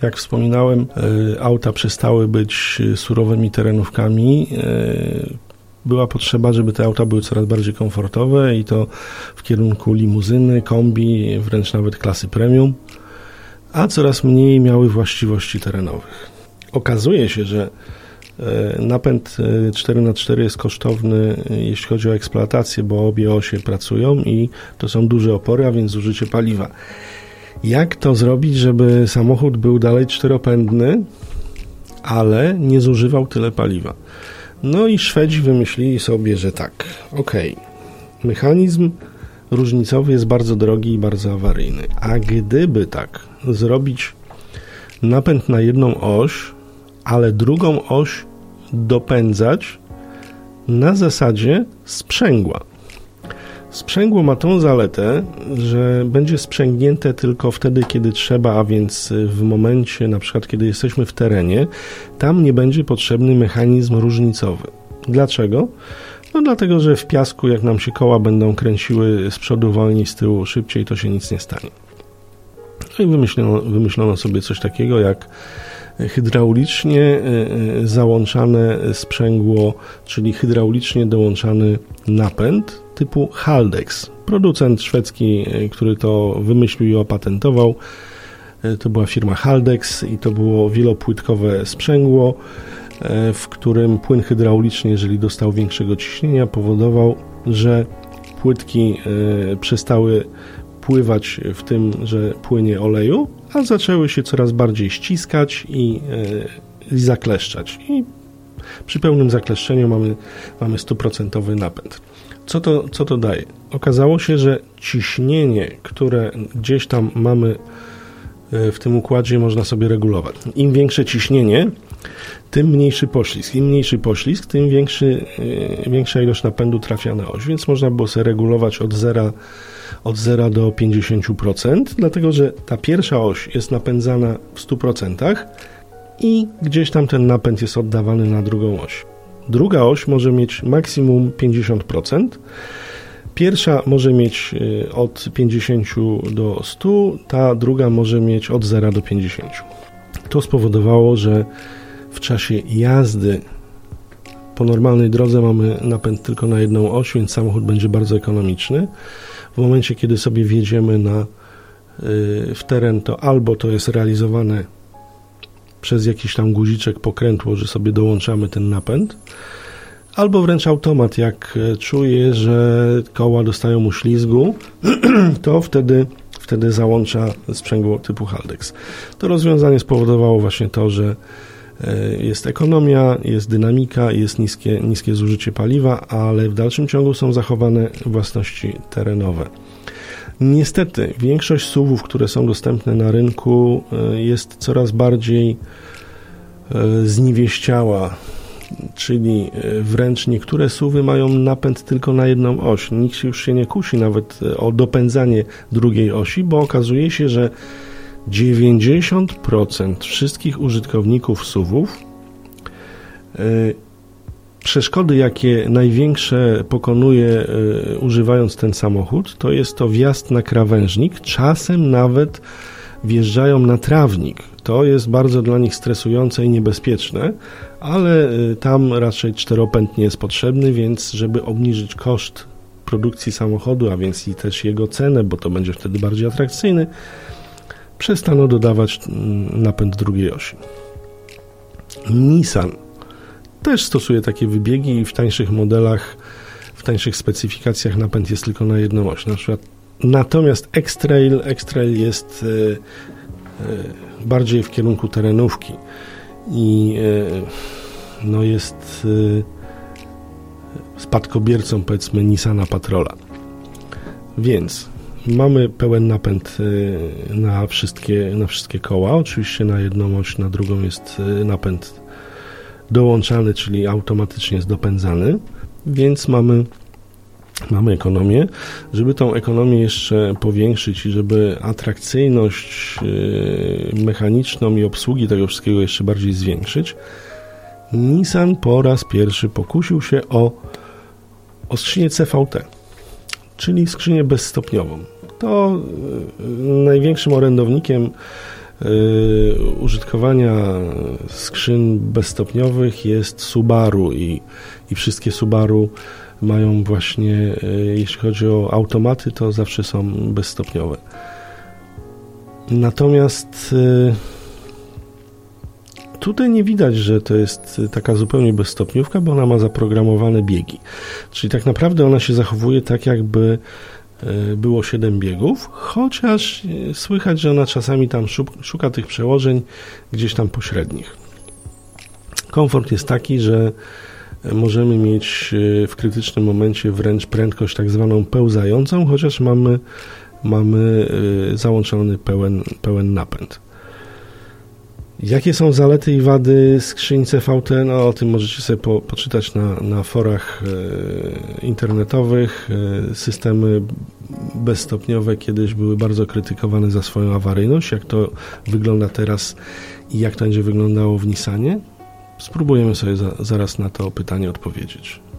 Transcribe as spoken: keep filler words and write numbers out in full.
Jak wspominałem, auta przestały być surowymi terenówkami. Była potrzeba, żeby te auta były coraz bardziej komfortowe i to w kierunku limuzyny, kombi, wręcz nawet klasy premium, a coraz mniej miały właściwości terenowych. Okazuje się, że napęd cztery na cztery jest kosztowny, jeśli chodzi o eksploatację, bo obie osie pracują i to są duże opory, a więc zużycie paliwa. Jak to zrobić, żeby samochód był dalej czteropędny, ale nie zużywał tyle paliwa? No i Szwedzi wymyślili sobie, że tak, okej, mechanizm różnicowy jest bardzo drogi i bardzo awaryjny, a gdyby tak zrobić napęd na jedną oś, ale drugą oś dopędzać na zasadzie sprzęgła. Sprzęgło ma tą zaletę, że będzie sprzęgnięte tylko wtedy, kiedy trzeba, a więc w momencie, na przykład kiedy jesteśmy w terenie, tam nie będzie potrzebny mechanizm różnicowy. Dlaczego? No dlatego, że w piasku, jak nam się koła będą kręciły z przodu wolniej, z tyłu szybciej, to się nic nie stanie. No i wymyślono, wymyślono sobie coś takiego jak hydraulicznie załączane sprzęgło, czyli hydraulicznie dołączany napęd typu Haldex. Producent szwedzki, który to wymyślił i opatentował, to była firma Haldex i to było wielopłytkowe sprzęgło, w którym płyn hydrauliczny, jeżeli dostał większego ciśnienia, powodował, że płytki przestały pływać w tym, że płynie oleju, a zaczęły się coraz bardziej ściskać i, i zakleszczać. I przy pełnym zakleszczeniu mamy, mamy stuprocentowy napęd. Co to, co to daje? Okazało się, że ciśnienie, które gdzieś tam mamy w tym układzie, można sobie regulować. Im większe ciśnienie, tym mniejszy poślizg. Im mniejszy poślizg, tym większy, większa ilość napędu trafia na oś, więc można było sobie regulować od zera od zera do pięćdziesięciu procent, dlatego że ta pierwsza oś jest napędzana w stu procentach i gdzieś tam ten napęd jest oddawany na drugą oś. Druga oś może mieć maksimum pięćdziesiąt procent, pierwsza może mieć od pięćdziesięciu do stu, ta druga może mieć od zera do pięćdziesięciu. To spowodowało, że w czasie jazdy po normalnej drodze mamy napęd tylko na jedną oś, więc samochód będzie bardzo ekonomiczny. W momencie, kiedy sobie wjedziemy na, yy, w teren, to albo to jest realizowane przez jakiś tam guziczek, pokrętło, że sobie dołączamy ten napęd, albo wręcz automat, jak czuje, że koła dostają mu ślizgu, to wtedy, wtedy załącza sprzęgło typu Haldex. To rozwiązanie spowodowało właśnie to, że jest ekonomia, jest dynamika, jest niskie, niskie zużycie paliwa, ale w dalszym ciągu są zachowane własności terenowe. Niestety większość S U V-ów, które są dostępne na rynku, jest coraz bardziej zniewieściała, czyli wręcz niektóre S U V-y mają napęd tylko na jedną oś. Nikt już się nie kusi nawet o dopędzanie drugiej osi, bo okazuje się, że dziewięćdziesiąt procent wszystkich użytkowników S U V-ów yy, przeszkody, jakie największe pokonuje yy, używając ten samochód, to jest to wjazd na krawężnik, czasem nawet wjeżdżają na trawnik. To jest bardzo dla nich stresujące i niebezpieczne, ale yy, tam raczej czteropęd nie jest potrzebny, więc żeby obniżyć koszt produkcji samochodu, a więc i też jego cenę, bo to będzie wtedy bardziej atrakcyjny, przestano dodawać napęd drugiej osi. Nissan też stosuje takie wybiegi i w tańszych modelach, w tańszych specyfikacjach napęd jest tylko na jedną oś. Na przykład, natomiast X-Trail, X-Trail jest y, y, bardziej w kierunku terenówki i y, no jest y, spadkobiercą, powiedzmy, Nissana Patrola. Więc mamy pełen napęd na wszystkie, na wszystkie koła. Oczywiście na jedną oś, na drugą jest napęd dołączany, czyli automatycznie jest dopędzany, więc mamy, mamy ekonomię. Żeby tą ekonomię jeszcze powiększyć i żeby atrakcyjność mechaniczną i obsługi tego wszystkiego jeszcze bardziej zwiększyć, Nissan po raz pierwszy pokusił się o, o skrzynię C V T, czyli skrzynię bezstopniową. To największym orędownikiem użytkowania skrzyń bezstopniowych jest Subaru i, i wszystkie Subaru mają właśnie, jeśli chodzi o automaty, to zawsze są bezstopniowe. Natomiast tutaj nie widać, że to jest taka zupełnie bezstopniówka, bo ona ma zaprogramowane biegi. Czyli tak naprawdę ona się zachowuje tak, jakby było siedem biegów, chociaż słychać, że ona czasami tam szuka tych przełożeń gdzieś tam pośrednich. Komfort jest taki, że możemy mieć w krytycznym momencie wręcz prędkość tak zwaną pełzającą, chociaż mamy, mamy załączony pełen, pełen napęd. Jakie są zalety i wady skrzyń C V T? No, o tym możecie sobie po, poczytać na, na forach e, internetowych. E, systemy bezstopniowe kiedyś były bardzo krytykowane za swoją awaryjność. Jak to wygląda teraz i jak to będzie wyglądało w Nissanie? Spróbujemy sobie za, zaraz na to pytanie odpowiedzieć.